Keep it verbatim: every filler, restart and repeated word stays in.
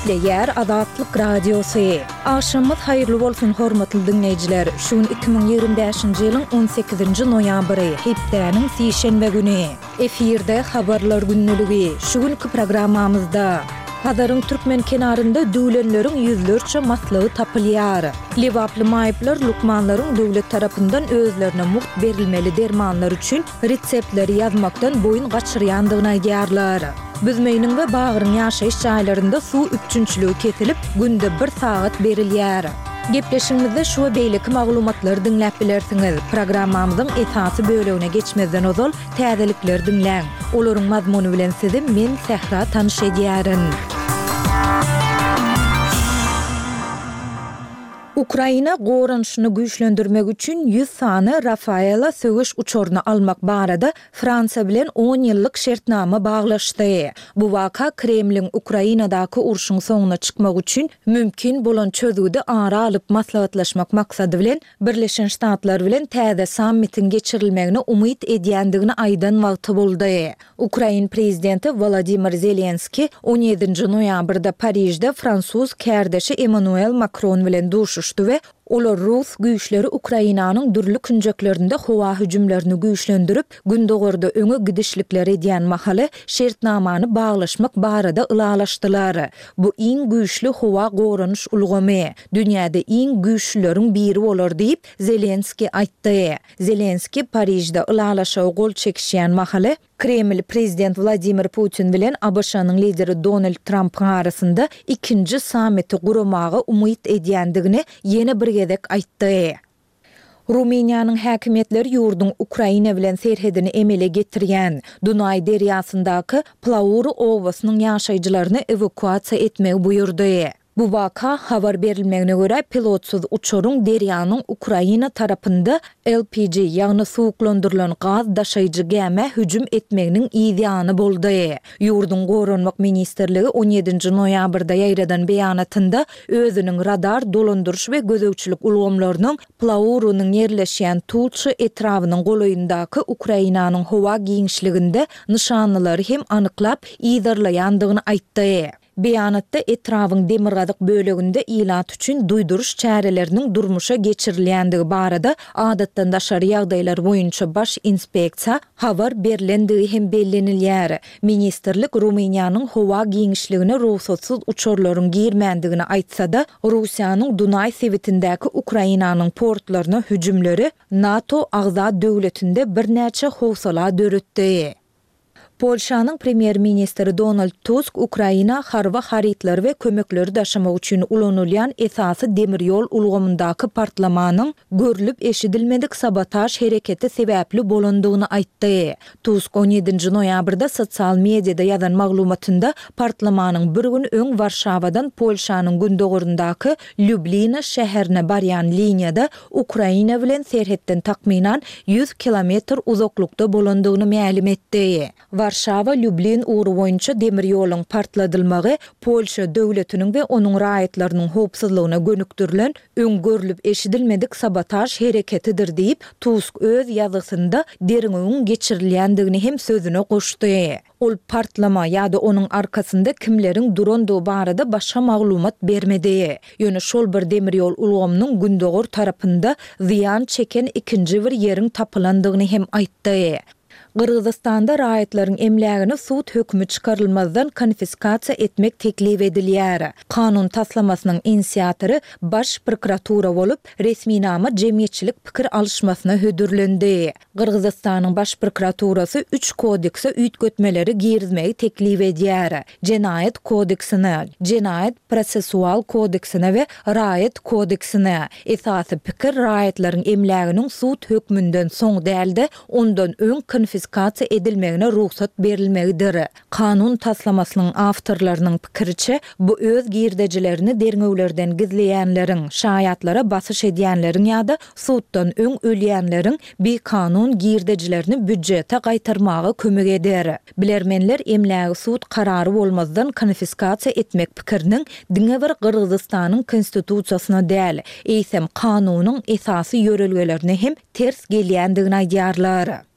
Eýleýär Azatlyk Radiosu. Aşamyz haýyrly bolsun hormatly dinleýijiler. Şuň iki bin ýigrimä beşinji ýylyň on sekizinji noýabry, hepdeniň sişenbe güni. Efirde habarlar günnüligi. Şu günkü programmamyzda Hazaryň türkmen kenarynda döwlenleriň ýüzlerçe maslygy tapylýar. Lewaply maýyplar lukmanlaryň döwlet tarapyndan özlerine muht berilmeli dermanlar üçin reseptleri ýazmakdan boyun gaçyrýandygyna aýdýarlar. Büzmeýiniň we bagyryň ýaşaýyş jaýlarynda suw üçünçiligi kesilip, günde bir saat berilýär. Gepleşigimizde şu beýleki maglumatlar dinläp bilersiňiz. Programmamyzyň esasy bölegine geçmezden ozal täzelikler dinläň. Olaryň mazmuny bilen sizi men Sehra tanyş edýärin. Ukraina goranşyny güýçlendirmek üçin yüz sany Rafaela sögüş uçoruna almak barada Fransa bilen on ýyllyk şertnama baglaşdy. Bu waka Kremliň Ukrainadaky urşuň soňuna çykmak üçin mümkin bolan çözüwdi ara alyp maslahatlaşmak maksady bilen Birleşen Ştatlar bilen täze sammitin geçirilmegine umyt edýändigini aýdan wagty boldy. Ukraina prezidenti Volodymyr Zelenski on ýedinji noýabrda Parijde Fransuz kärdeşi Emmanuel Macron bilen duşuşdy we olar Rus güýçleri Ukrainanyň dürli künjeklerinde howa hüjümlerini güýçlendirip, gündogorda öňe gidişlikler edýän mahaly şertnamany baglaşmak barada ylalaşdylar. Bu iň güýçli howa goranyş ulgamy, dünýäde iň güýçlüleriň biri bolar diýip Zelenski aýtdy. Zelenski Parijde ylalaşa gol çekişýän mahaly Kreml prezident Vladimir Putin bilen A B Ş'nyň lideri Donald Trump arasynda ikinji sammiti guramagy umyt edýändigini ýene bir gezek aýtdy. Rumeniýanyň häkimetleri ýurduň Ukraina bilen serhedini emele getirýän Dunay derýasyndaky Plauru owasynyň ýaşaýjylaryny evakuasiýa etmegi buýurdy. Bu waka habar berilmegine görä pilotsuz uçoruň derýanyň Ukraina tarapynda L P G ýagny suwuklandyrylan gaz daşaýjy gäme hüjüm etmeginiň ýa boldy. Ýurduň goranmak ministrligi on ýedinji noýabrda ýaýradan beýanatynda özüniň radar, dolandyryş we gözegçilik ulgamlarynyň Plaurunyň ýerleşýän Tulçy etrawynyň golaýyndaky Ukrainanyň howa giňişliginde nişanlylary hem anyklap ýydarlaýandygyny aýtdy. Beýanatda etrawyň demirgadyk böleginde ilat üçin duýduruş çäreleriniň durmuşa geçirilýändigi barada adatdan daşary ýagdaýlar boýunça baş inspeksiýa habar berilendigi hem bellenilýär. Ministrlik Rumeniýanyň howa giňişligine ruhsatsız uçorlaryň girmendigini aýtsa-da, Russiýanyň Dunay sewitindäki Ukrainanyň portlaryna hüjümleri NATO agza döwletinde bir näçe howsala döretdi. Polşanyň premier ministri Donald Tusk Ukraina harba haritler we kömekleri daşamak üçin ulanylýan esasy demir ýol ulgamyndaky partlamanyň görülip eşidilmedik sabotaj hereketi sebäpli bolandygyny aýtdy. Tusk on ýedinji noýabrda sosial mediada ýazan maglumatynda partlamanyň bir gün öň Warşawadan Polşanyň gündogorundaky Lublina şäherine barýan liniýada Ukraina bilen serhetden takminan yüz kilometr uzaklykda bolandygyny ma'lum etdi. Warşawa Lublin uğru boýunça demir ýoluň partladylmagy Polşa döwletiniň we onuň raýatlarynyň howpsuzlygyna gönükdirilen öňgörülip eşidilmedik sabotaj hereketidir diýip Tusk öz ýazgysynda deriňiň geçirilýändigini hem sözüne goşdy. Ol partlama ýa-da onuň arkasynda kimleriň durandygy barada başga maglumat bermedi. Ýöne şol bir demir ýol ulgamynyň gündogor tarapynda ziýan çeken ikinji bir ýeriň tapylandygyny hem aýtdy. Kırgızstanda raýatlaryň emlägini sud hökmü çykarylmazdan konfiskasiýa etmek teklif edilýär. Kanun taslamasynyň inisiatory baş prokuratura bolup, resmi nama jemgyýetçilik pikir alışmasyna hödürlendi. Kırgızstanyň baş prokuraturasy üç kodekse üýtgetmeleri girizmegi teklif edýär. Jenaýat kodeksine, Jenaýat prosessual kodeksine we raýat kodeksine. Esasy pikir raýatlaryň emläginiň sud hökmünden soň dälde ondan öň konfiskasiýa edilmegine ruhsat berilmegidir. Kanun taslamasynyň awtorlarynyň pikiriçe, bu öz girdejilerini derňewlerden gizleýänleriň, şaýatlara basyş edýänleriň ýa-da suddan öň ölýänleriň bir kanun girdejilerini büdjete gaýtarmagy kömek eder. Bilermenler emlägi sud karary bolmazdan konfiskasiýa etmek pikiriniň diňe bir Kırgızstanyň konstitusiýasyna däl, eýsem kanunyň esasy ýörelgelerine hem ters gelýändigini aýdýarlar.